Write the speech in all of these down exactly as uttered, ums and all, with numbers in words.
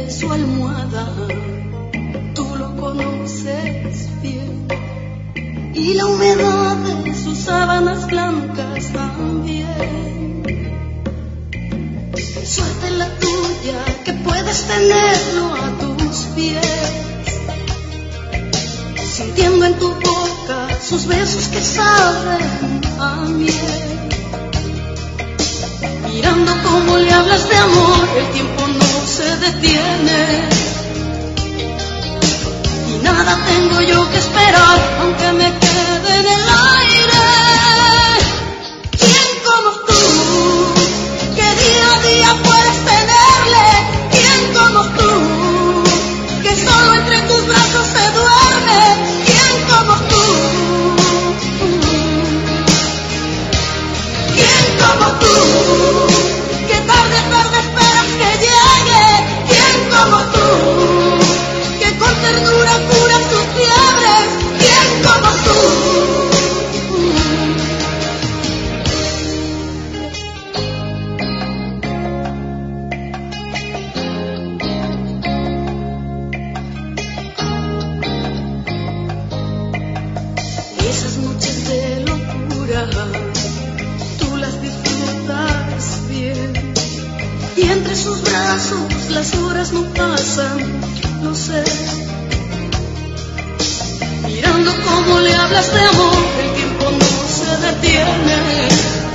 de su almohada, tú lo conoces bien, y la humedad de sus sábanas blancas también. Suerte la tuya que puedes tenerlo a tus pies, sintiendo en tu boca sus besos que saben a miel. Mirando cómo le hablas de amor, el tiempo no se detiene. Y nada tengo yo que esperar, aunque me quede en el aire. ¿Quién como tú, que día a día puedes tenerle? ¿Quién como tú, que solo entre tus brazos se duerme? ¿Quién como tú? ¿Quién como tú, que tarde tarde esperas que llegue? ¿Quién como tú, que con ternura cura sus fiebres? ¿Quién como tú? Esas noches de locura tú las disfrutas bien, y entre sus brazos las horas no pasan, lo sé. Mirando cómo le hablas de amor, el tiempo no se detiene.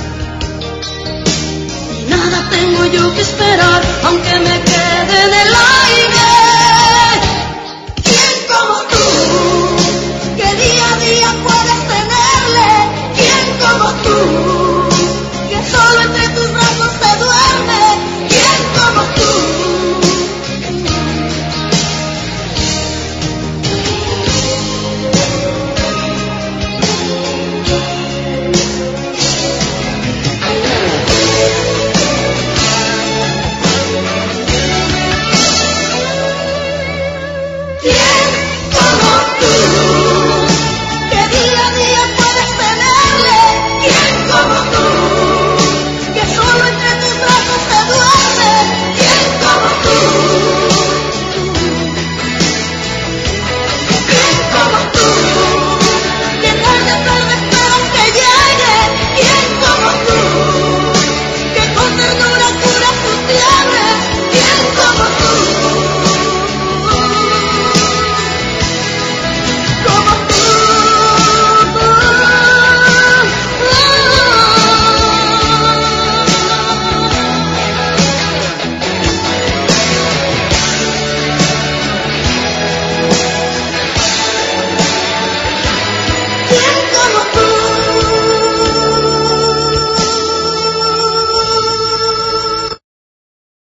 Y nada tengo yo que esperar, aunque me quede en el aire. ¿Quién como tú, que día a día puedes tenerle? ¿Quién como tú, que solo entre tus brazos se duerme? ¿Quién como tú? ¿Quién